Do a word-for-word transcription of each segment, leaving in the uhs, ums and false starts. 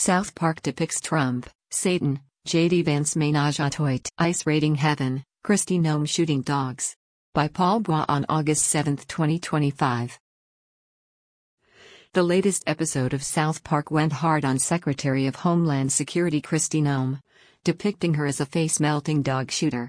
South Park depicts Trump, Satan, J D Vance ménage à trois, Ice raiding heaven, Kristi Noem shooting dogs. By Paul Bois on August seventh twenty twenty-five. The latest episode of South Park went hard on Secretary of Homeland Security Kristi Noem, depicting her as a face-melting dog shooter.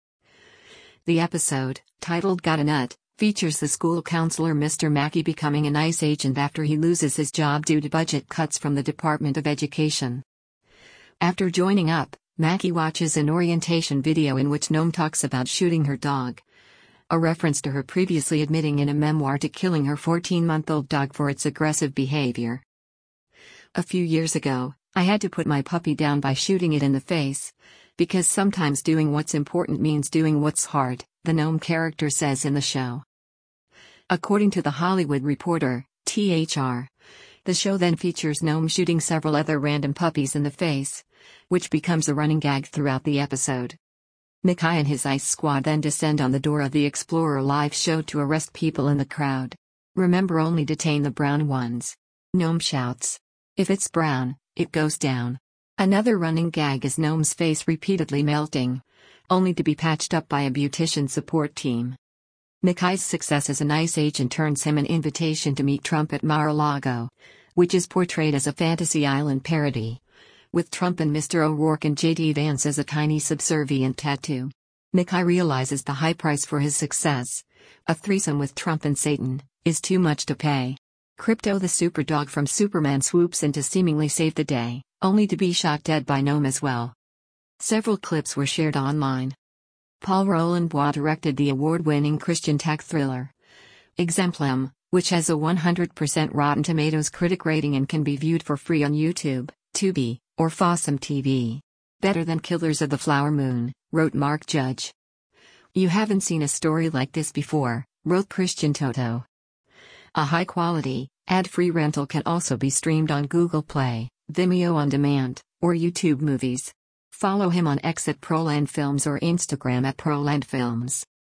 The episode, titled Got a Nut, features the school counselor Mister Mackey becoming an ICE agent after he loses his job due to budget cuts from the Department of Education. After joining up, Mackey watches an orientation video in which Noem talks about shooting her dog, a reference to her previously admitting in a memoir to killing her fourteen-month-old dog for its aggressive behavior. A few years ago, I had to put my puppy down by shooting it in the face, because sometimes doing what's important means doing what's hard, the Noem character says in the show. According to The Hollywood Reporter, T H R, the show then features Noem shooting several other random puppies in the face, which becomes a running gag throughout the episode. Mackay and his ICE squad then descend on the Dora the Explorer live show to arrest people in the crowd. Remember, only detain the brown ones. Noem shouts. If it's brown, it goes down. Another running gag is Noem's face repeatedly melting, only to be patched up by a beautician support team. Mackay's success as an ICE agent earns him an invitation to meet Trump at Mar-a-Lago, which is portrayed as a fantasy island parody, with Trump and Mister O'Rourke and J D Vance as a tiny subservient tattoo. Mackay realizes the high price for his success, a threesome with Trump and Satan, is too much to pay. Krypto the superdog from Superman swoops in to seemingly save the day, only to be shot dead by Noem as well. Several clips were shared online. Paul Roland Bois directed the award-winning Christian tech thriller Exemplum, which has a one hundred percent Rotten Tomatoes critic rating and can be viewed for free on YouTube, Tubi, or Fossum T V. Better than Killers of the Flower Moon, wrote Mark Judge. You haven't seen a story like this before, wrote Christian Toto. A high-quality, ad-free rental can also be streamed on Google Play, Vimeo On Demand, or YouTube Movies. Follow him on X at Proland Films or Instagram at Proland Films.